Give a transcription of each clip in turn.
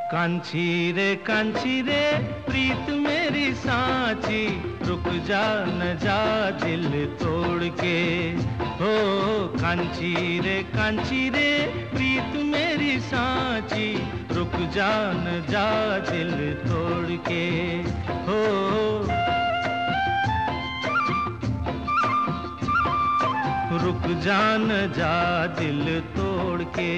कांची रे प्रीत मेरी सांची, रुक जा न जा दिल तोड़ के। हो कांची रे प्रीत मेरी सांची, रुक जा न जा दिल तोड़ के। हो रुक जा न जा दिल तोड़ के।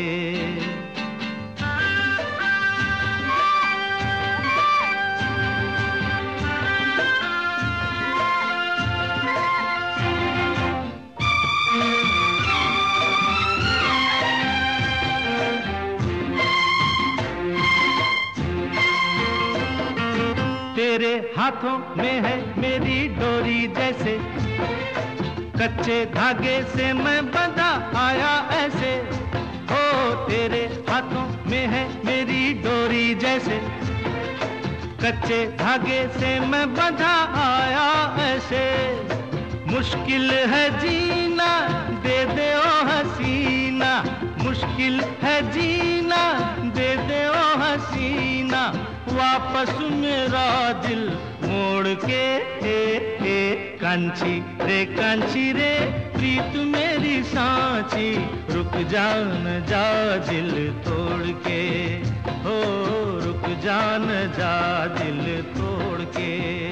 तेरे हाथों में है मेरी डोरी जैसे, कच्चे धागे से मैं बंधा आया ऐसे। हो तेरे हाथों में है मेरी डोरी जैसे, कच्चे धागे से मैं बंधा आया ऐसे। मुश्किल है जीना दे दे ओ हसीना, मुश्किल है जीना दे दे ओ हसीना, वापस मेरा दिल मोड़ के। कांची रे प्रीत मेरी सांची, रुक जा न जा दिल तोड़ के। हो रुक जा न जा दिल तोड़ के।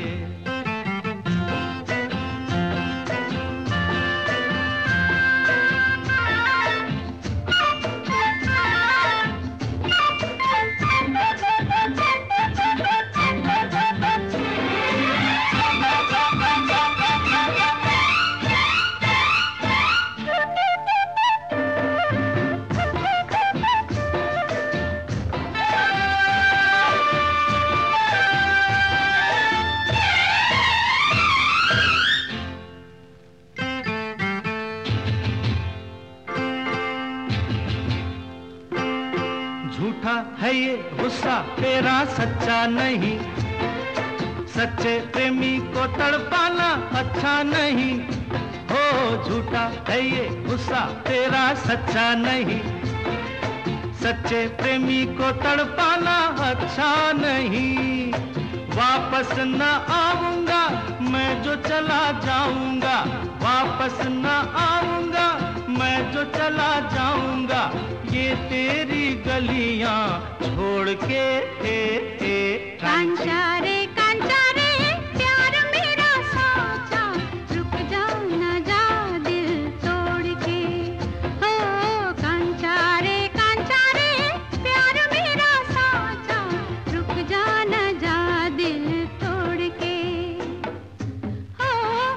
झूठा है ये गुस्सा तेरा सच्चा नहीं, सच्चे प्रेमी को तड़पाना अच्छा नहीं। हो झूठा है ये गुस्सा तेरा सच्चा नहीं, सच्चे प्रेमी को तड़पाना अच्छा नहीं। वापस न आऊंगा मैं जो चला जाऊंगा, वापस न आऊंगा मैं जो चला जाऊंगा, ये तेरी गलियां छोड़ के। कांचा रे प्यार मेरा साचा, रुक जा न जा दिल तोड़ के। हो कांचा रे प्यार मेरा साचा, रुक जा न जा दिल तोड़ के। हो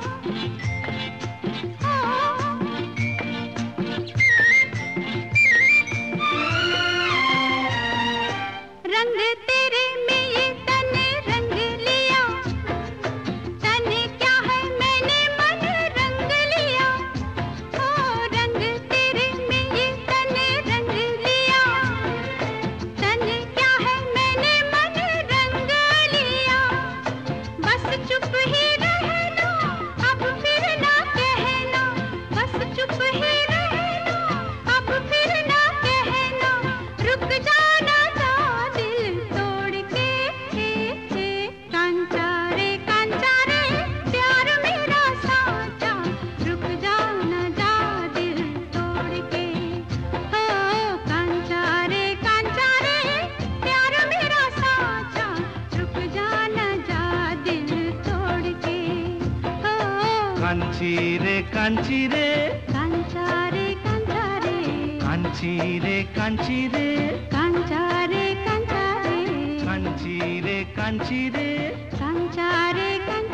रंग तेरे में ये तन रंग लिया, तन क्या है मैंने मन रंग लिया। ओ रंग तेरे में ये तन रंग लिया, तन क्या है मैंने मन रंग लिया। बस चुप ही रहना अब फिर ना कहना, बस चुप ही रहना अब फिर ना कहना, रुक जाना कांची रे कांचा रे कांची रे कांची रे कांचा रे कांची रे कांची रे कांचा रे कांचा